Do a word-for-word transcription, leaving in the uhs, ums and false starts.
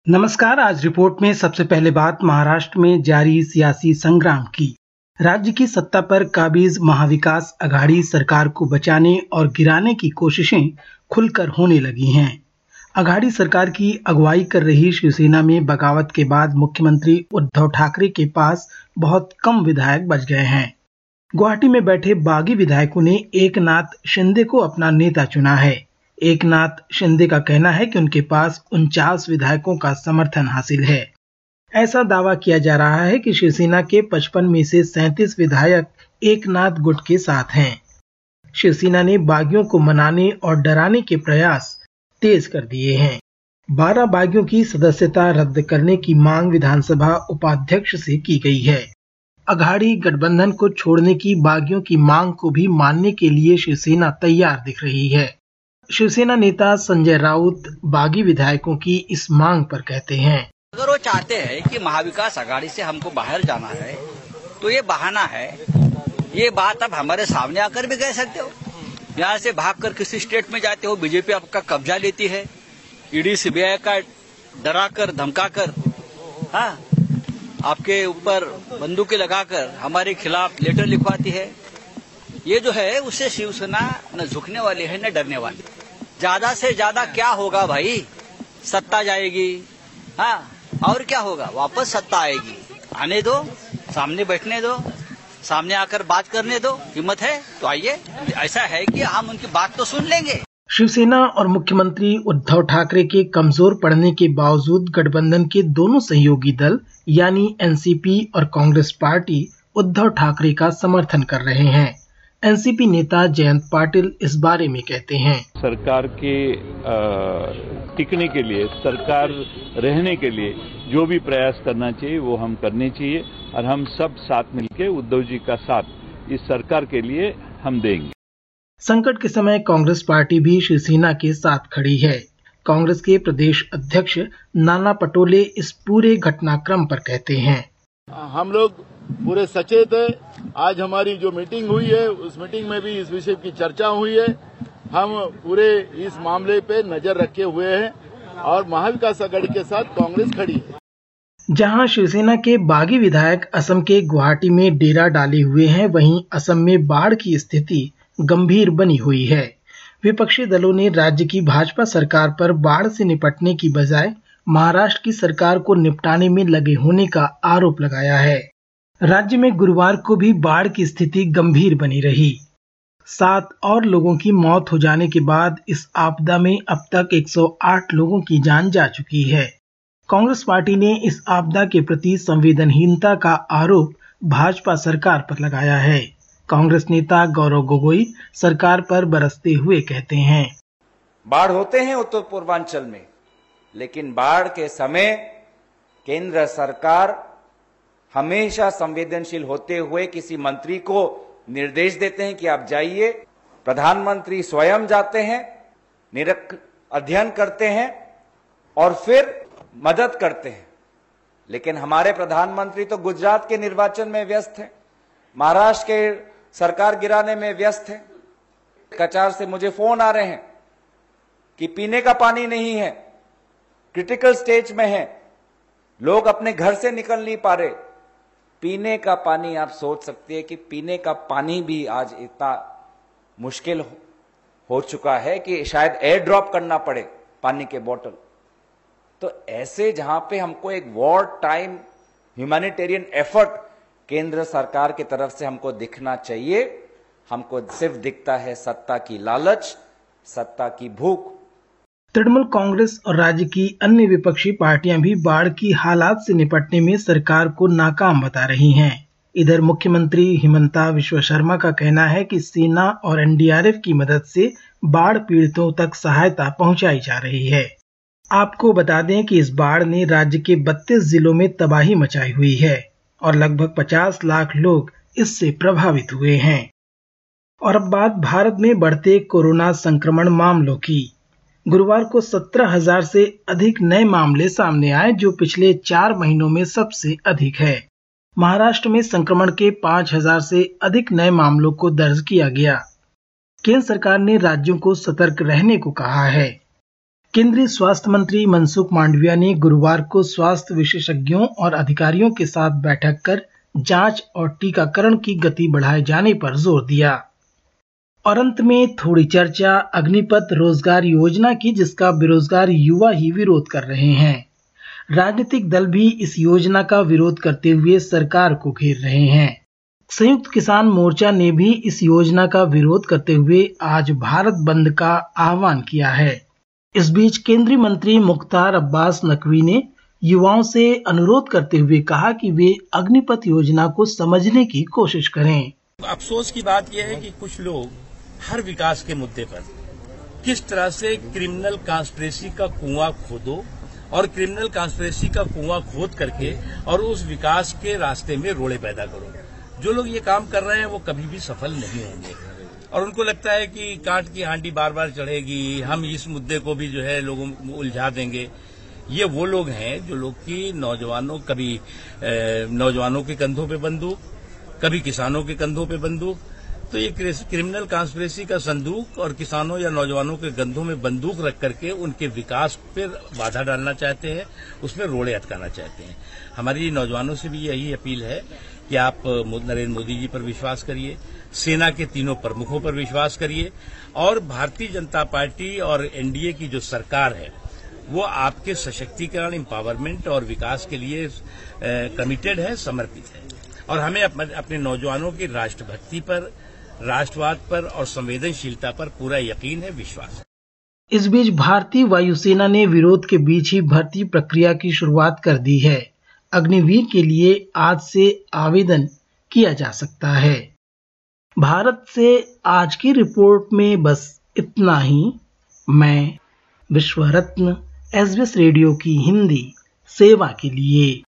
नमस्कार। आज रिपोर्ट में सबसे पहले बात महाराष्ट्र में जारी सियासी संग्राम की। राज्य की सत्ता पर काबिज महाविकास अघाड़ी सरकार को बचाने और गिराने की कोशिशें खुलकर होने लगी हैं। अघाड़ी सरकार की अगुवाई कर रही शिवसेना में बगावत के बाद मुख्यमंत्री उद्धव ठाकरे के पास बहुत कम विधायक बच गए हैं। गुवाहाटी में बैठे बागी विधायकों ने एकनाथ शिंदे को अपना नेता चुना है। एकनाथ शिंदे का कहना है कि उनके पास उनचास विधायकों का समर्थन हासिल है। ऐसा दावा किया जा रहा है कि शिवसेना के पचपन में से सैंतीस विधायक एकनाथ गुट के साथ हैं। शिवसेना ने बागियों को मनाने और डराने के प्रयास तेज कर दिए हैं। बारह बागियों की सदस्यता रद्द करने की मांग विधानसभा उपाध्यक्ष से की गई है। अघाड़ी गठबंधन को छोड़ने की बागियों की मांग को भी मानने के लिए शिवसेना तैयार दिख रही है। शिवसेना नेता संजय राउत बागी विधायकों की इस मांग पर कहते हैं, अगर वो चाहते हैं कि महाविकास अघाड़ी से हमको बाहर जाना है तो ये बहाना है। ये बात आप हमारे सामने आकर भी कह सकते हो। यहाँ से भागकर किसी स्टेट में जाते हो, बीजेपी आपका कब्जा लेती है, ईडी सीबीआई का डराकर धमकाकर, हाँ, आपके ऊपर बंदूकें लगाकर हमारे खिलाफ लेटर लिखवाती है। ये जो है उससे शिवसेना न झुकने वाली है न डरने वाली। ज्यादा से ज्यादा क्या होगा भाई, सत्ता जाएगी, हाँ, और क्या होगा, वापस सत्ता आएगी। आने दो, सामने बैठने दो, सामने आकर बात करने दो। हिम्मत है तो आइए। ऐसा है कि हम उनकी बात तो सुन लेंगे। शिवसेना और मुख्यमंत्री उद्धव ठाकरे के कमजोर पड़ने के बावजूद गठबंधन के दोनों सहयोगी दल यानी एनसीपी और कांग्रेस पार्टी उद्धव ठाकरे का समर्थन कर रहे हैं। एनसीपी नेता जयंत पाटिल इस बारे में कहते हैं, सरकार के टिकने के लिए, सरकार रहने के लिए जो भी प्रयास करना चाहिए वो हम करने चाहिए और हम सब साथ मिलकर उद्धव जी का साथ इस सरकार के लिए हम देंगे। संकट के समय कांग्रेस पार्टी भी शिवसेना के साथ खड़ी है। कांग्रेस के प्रदेश अध्यक्ष नाना पटोले इस पूरे घटनाक्रम पर कहते हैं, हम लोग पूरे सचेत है। आज हमारी जो मीटिंग हुई है उस मीटिंग में भी इस विषय की चर्चा हुई है। हम पूरे इस मामले पे नजर रखे हुए हैं और महाविकास अघाड़ी के साथ कांग्रेस खड़ी है। जहां शिवसेना के बागी विधायक असम के गुवाहाटी में डेरा डाले हुए हैं, वहीं असम में बाढ़ की स्थिति गंभीर बनी हुई है। विपक्षी दलों ने राज्य की भाजपा सरकार पर बाढ़ से निपटने की बजाय महाराष्ट्र की सरकार को निपटाने में लगे होने का आरोप लगाया है। राज्य में गुरुवार को भी बाढ़ की स्थिति गंभीर बनी रही। सात और लोगों की मौत हो जाने के बाद इस आपदा में अब तक एक सौ आठ लोगों की जान जा चुकी है। कांग्रेस पार्टी ने इस आपदा के प्रति संवेदनहीनता का आरोप भाजपा सरकार पर लगाया है। कांग्रेस नेता गौरव गोगोई सरकार पर बरसते हुए कहते हैं, बाढ़ होते हैं उत्तर पूर्वांचल में, लेकिन बाढ़ के समय केंद्र सरकार हमेशा संवेदनशील होते हुए किसी मंत्री को निर्देश देते हैं कि आप जाइए। प्रधानमंत्री स्वयं जाते हैं, निरक अध्ययन करते हैं और फिर मदद करते हैं। लेकिन हमारे प्रधानमंत्री तो गुजरात के निर्वाचन में व्यस्त हैं, महाराष्ट्र के सरकार गिराने में व्यस्त हैं। कचार से मुझे फोन आ रहे हैं कि पीने का पानी नहीं है, क्रिटिकल स्टेज में है, लोग अपने घर से निकल नहीं पा रहे। पीने का पानी, आप सोच सकते हैं कि पीने का पानी भी आज इतना मुश्किल हो, हो चुका है कि शायद एयर ड्रॉप करना पड़े पानी के बोतल। तो ऐसे जहां पे हमको एक वॉर टाइम ह्यूमैनिटेरियन एफर्ट केंद्र सरकार की तरफ से हमको दिखना चाहिए, हमको सिर्फ दिखता है सत्ता की लालच, सत्ता की भूख। तृणमूल कांग्रेस और राज्य की अन्य विपक्षी पार्टियां भी बाढ़ की हालात से निपटने में सरकार को नाकाम बता रही हैं। इधर मुख्यमंत्री हिमंता विश्व शर्मा का कहना है कि सेना और एनडीआरएफ की मदद से बाढ़ पीड़ितों तक सहायता पहुंचाई जा रही है। आपको बता दें कि इस बाढ़ ने राज्य के बत्तीस जिलों में तबाही मचाई हुई है और लगभग पचास लाख लोग इससे प्रभावित हुए हैं। और अब बात भारत में बढ़ते कोरोना संक्रमण मामलों की। गुरुवार को सत्रह हजार से अधिक नए मामले सामने आए, जो पिछले चार महीनों में सबसे अधिक है। महाराष्ट्र में संक्रमण के पाँच हजार से अधिक नए मामलों को दर्ज किया गया। केंद्र सरकार ने राज्यों को सतर्क रहने को कहा है। केंद्रीय स्वास्थ्य मंत्री मनसुख मांडविया ने गुरुवार को स्वास्थ्य विशेषज्ञों और अधिकारियों के साथ बैठक कर जांच और टीकाकरण की गति बढ़ाए जाने पर जोर दिया। और अंत में थोड़ी चर्चा अग्निपथ रोजगार योजना की, जिसका बेरोजगार युवा ही विरोध कर रहे हैं। राजनीतिक दल भी इस योजना का विरोध करते हुए सरकार को घेर रहे हैं। संयुक्त किसान मोर्चा ने भी इस योजना का विरोध करते हुए आज भारत बंद का आह्वान किया है। इस बीच केंद्रीय मंत्री मुख्तार अब्बास नकवी ने युवाओं से अनुरोध करते हुए कहा कि वे अग्निपथ योजना को समझने की कोशिश करें। अफसोस की बात यह है कि कुछ लोग हर विकास के मुद्दे पर किस तरह से क्रिमिनल कॉन्स्पिरेसी का कुआं खोदो और क्रिमिनल कॉन्स्पिरेसी का कुआं खोद करके और उस विकास के रास्ते में रोड़े पैदा करो। जो लोग ये काम कर रहे हैं वो कभी भी सफल नहीं होंगे और उनको लगता है कि कांट की हांडी बार बार चढ़ेगी, हम इस मुद्दे को भी जो है लोगों को उलझा देंगे। ये वो लोग हैं जो लोग की नौजवानों कभी नौजवानों के कंधों पे बंदूक, कभी किसानों के कंधों पे बंदूक। तो ये क्रिमिनल कॉन्स्पिरेसी का संदूक और किसानों या नौजवानों के कंधों में बंदूक रख करके उनके विकास पर बाधा डालना चाहते हैं, उसमें रोड़े अटकाना चाहते हैं। हमारी नौजवानों से भी यही अपील है कि आप नरेंद्र मोदी जी पर विश्वास करिए, सेना के तीनों प्रमुखों पर विश्वास करिए और भारतीय जनता पार्टी और एनडीए की जो सरकार है वो आपके सशक्तिकरण, एम्पावरमेंट और विकास के लिए कमिटेड है, समर्पित है। और हमें अपने नौजवानों की राष्ट्रभक्ति पर, राष्ट्रवाद पर और संवेदनशीलता पर पूरा यकीन है, विश्वास है। इस बीच भारतीय वायुसेना ने विरोध के बीच ही भर्ती प्रक्रिया की शुरुआत कर दी है। अग्निवीर के लिए आज से आवेदन किया जा सकता है। भारत से आज की रिपोर्ट में बस इतना ही। मैं विश्व रत्न एसबीएस रेडियो की हिंदी सेवा के लिए